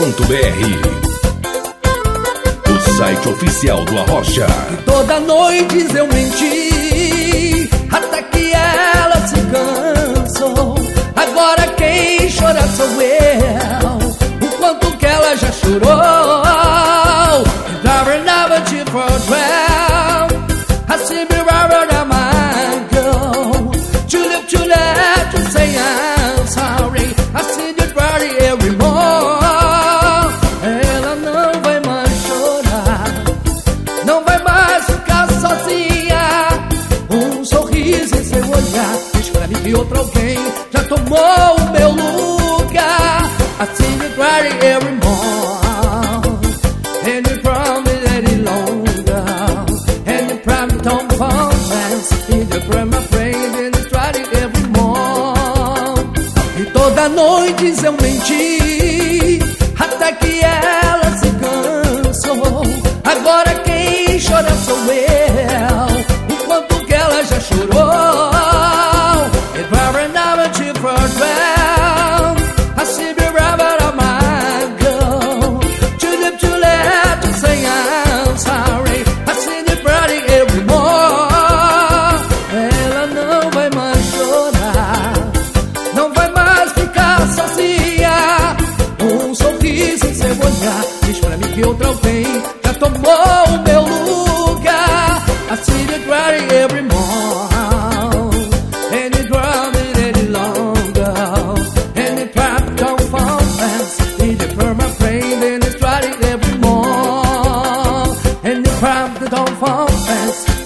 O site oficial do Arrocha. Toda noite eu menti, até que ela se cansou. Agora quem chora sou eu, o quanto que ela já chorou. Never, never to drown. I see me right on my girl. Too late to say I'm sorry. I see the party every morning. Ela não vai mais chorar, não vai mais ficar sozinha. Um sorriso em seu olhar diz pra mim que outro alguém já tomou o meu lugar. I see the party every morning. And you promise any longer. And you promise don't promise. And you promise friend. And you try it every morning. E toda noite eu menti, até que ela se cansou. Agora quem chora sou eu, o quanto que ela já chorou. If I never to drown, I see the rabbit of my girl. Too late to say I'm sorry. I see the party every morning. Ela não vai mais chorar, não vai mais ficar sozinha. Um sorriso em seu olhar diz pra mim que outro alguém já tomou o meu lugar. I see the party every morning. And it grounded any longer. And it trapped down from fence. And it burned my brain. And it tried it every morning. And it trapped down from fence.